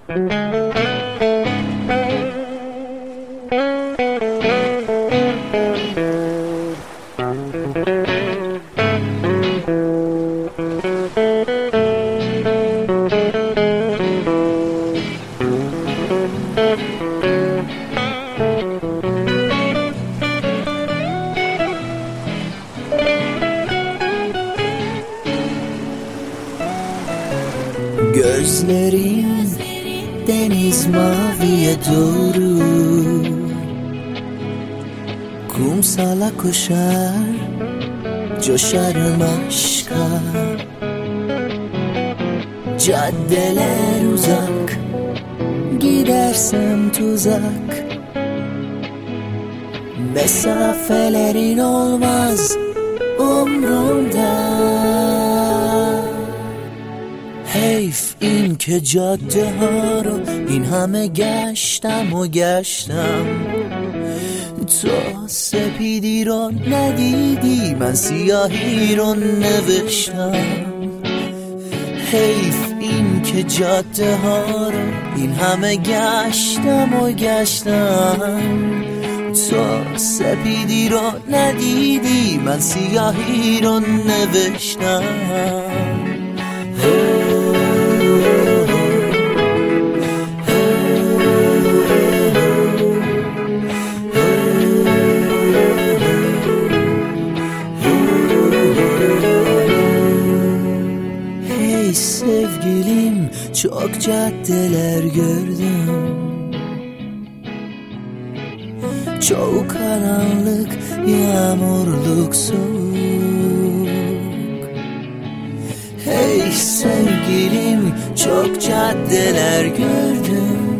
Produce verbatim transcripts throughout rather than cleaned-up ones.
Gözlerim deniz maviye doğru, kumsala koşar, coşarım aşka. Caddeler uzak, gidersem tuzak. Mesafelerin olmaz umrumda. حیف این که جاده ها رو این همه گشتم و گشتم، تو سپیدی رو ندیدی، من سیاهی رو نوشتم. حیف این که جاده ها رو این همه گشتم و گشتم، تو سپیدی رو ندیدی، من سیاهی رو نوشتم. Hey sevgilim, çok caddeler gördüm, çok karanlık, yağmurluk, soğuk. Hey sevgilim, çok caddeler gördüm,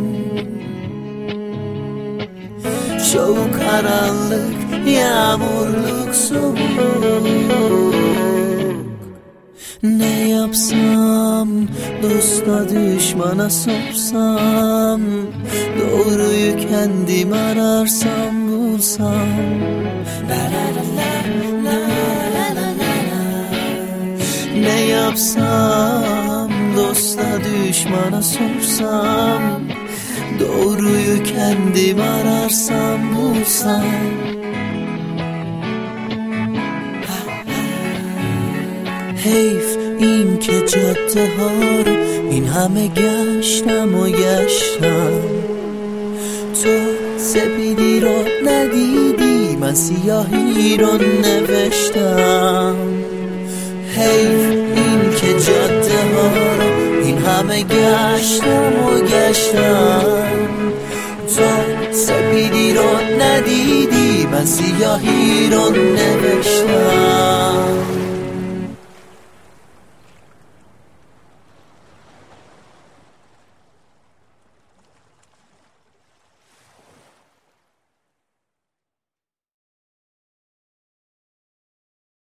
çok karanlık, yağmurluk, soğuk. Ne yapsam, dosta düşmana sorsam, doğruyu kendim ararsam bulsam. La la la la la la la la. Ne yapsam, dosta düşmana sorsam, doğruyu kendim ararsam bulsam. حیف این که جاده ها رو این همه گشتم و گشتم، تو سپیدی رو ندیدی، من سیاهی رو نوشتم. حیف این که جاده ها رو این همه گشتم و گشتم، تو سپیدی رو ندیدی، من سیاهی رو نوشتم.